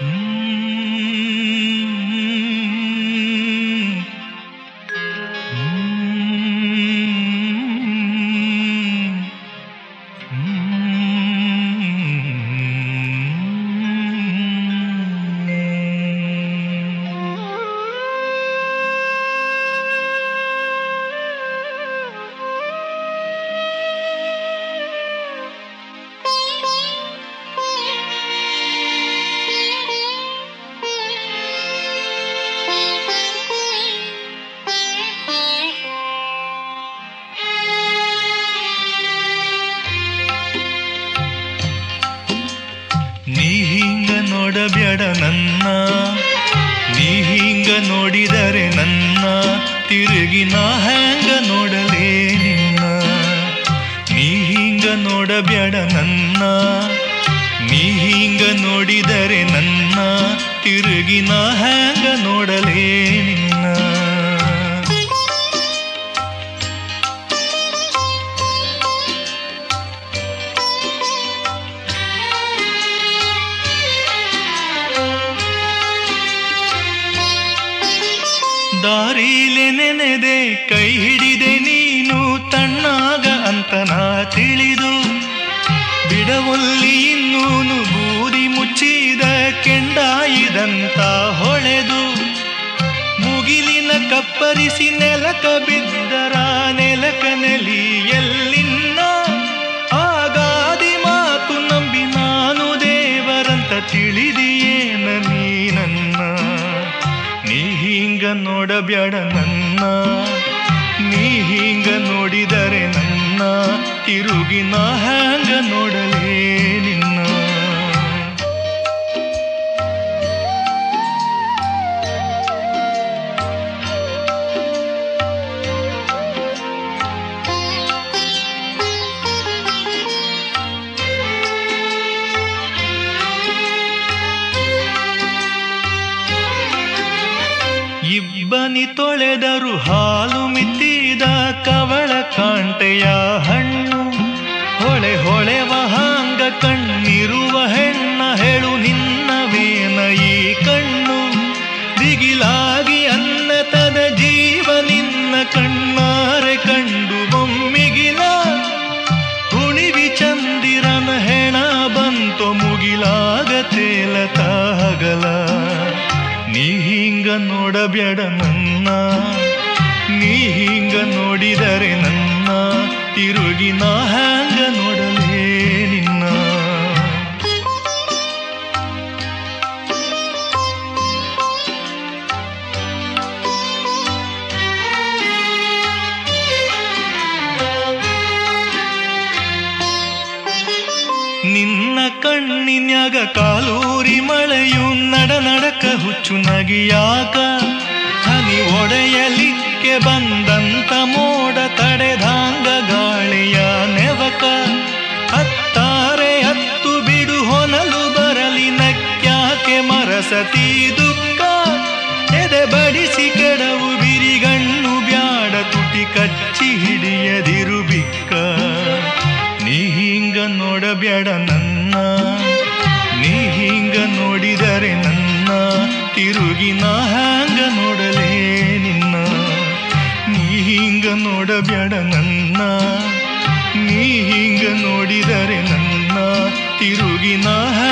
ನೀ ಹಿಂಗ ನೋಡಬ್ಯಾಡ ನನ್ನ, ನೀ ಹಿಂಗ ನೋಡಿದರೆ ನನ್ನ, ತಿರುಗಿ ನಾ ಹ್ಯಾಂಗ ನೋಡಲೇ ನಿನ್ನ. ನೀ ಹಿಂಗ ನೋಡಬ್ಯಾಡ ನನ್ನ, ನೀ ಹಿಂಗ ನೋಡಿದರೆ ನನ್ನ, ತಿರುಗಿ ನಾ ಹ್ಯಾಂಗ ನೋಡಲೇ ನಿನ್ನ. ದಾರಿಲೆ ನೆನೆದೆ ಕೈ ಹಿಡಿದೆ ನೀನು ತಣ್ಣಾಗ ಅಂತ ನಾ ತಿಳಿದು, ಬಿಡವೊಲ್ಲಿ ಇನ್ನೂನು ಬೂದಿ ಮುಚ್ಚಿದ ಕೆಂಡಾಯಿದಂತ ಹೊಳೆದು, ಮುಗಿಲಿನ ಕಪ್ಪರಿಸಿ ನೆಲಕ ಬಿದ್ದರ ನೆಲಕ ನೆಲಿ ಎಲ್ಲಿನ್ನ, ಆಗಾದಿ ಮಾತು ನಂಬಿ ನಾನು ದೇವರಂತ ತಿಳಿದಿಯೇನ ನೀ ನನ್ನ. ನೀ ಹಿಂಗ ನೋಡಬ್ಯಾಡ ನನ್ನ, ನೀ ಹಿಂಗ ನೋಡಿದರೆ ನನ್ನ, ತಿರುಗಿ ನಾ ಹ್ಯಾಂಗ ನೋಡಲೇ ನಿನ್ನ. ಇಬ್ಬನಿ ತೊಳೆದರು ಹಾಲು ಮಿತ್ತಿದ ಕವಳ ಕಾಂಟೆಯ ಹಣ್ಣು, ಹೊಳೆ ಹೊಳೆವ ಹಾಂಗ ಕಣ್ಣಿರುವ ಹೆಣ್ಣ ಹೇಳು ನಿನ್ನವೇನ ಈ ಕಣ್ಣು. ದಿಗಿಲಾಗಿ ಅನ್ನತದ ಜೀವ ನಿನ್ನ ಕಣ್ಣಾರೆ ಕಂಡು ಒಮ್ಮಿಗಿಲ, ಹುಣಿವಿ ಚಂದಿರನ ಹೆಣ ಬಂತೋ ಮುಗಿಲಾಗ ತೇಲತ ಹಗಲ. ನೀ ಹಿಂಗ ನೋಡಬ್ಯಾಡ ನನ್ನ, ನೀ ಹಿಂಗ ನೋಡಿದರೆ ನನ್ನ, ತಿರುಗಿ ನಾ ಹ್ಯಾಂಗ ನೋಡಲೇ ನಿನ್ನ. ನಿನ್ನ ಕಣ್ಣಿನ್ಯಾಗ ಕಾಲೂರಿ ಮಳೆಯು ನಡ ನಡಕ ಹುಚ್ಚು ನಗಿಯಾಕ, ಹನಿ ಒಡೆಯಲಿಕ್ಕೆ ಬಂದಂತ ಮೋಡ ತಡೆದಾಂಗ ಗಾಳಿಯ ನೆವಕ. ಹತ್ತಾರೆ ಹತ್ತು ಬಿಡು ಹೊನಲು ಬರಲಿ ನಕ್ಯಾಕೆ ಮರಸತಿ ದುಃಖ, ಎದೆ ಬಡಿಸಿ ಕೆಡವು ಬಿರಿಗಣ್ಣು ಬ್ಯಾಡ ತುಟಿ ಕಚ್ಚಿ ಹಿಡಿಯದಿರು ಬಿಕ್ಕ. ನೀ ಹಿಂಗ ನೋಡಬ್ಯಾಡ ನನ್ನ, ನೀ ಹಿಂಗ ನೋಡಿದರೆ ನನ್ನ, ತಿರುಗಿ ನಾ ಹ್ಯಾಂಗ ನೋಡಲೇ ನಿನ್ನ. ನೀ ಹಿಂಗ ನೋಡಬ್ಯಾಡ ನನ್ನ, ನೀ ಹಿಂಗ ನೋಡಿದರೆ ನನ್ನ, ತಿರುಗಿ ನಾ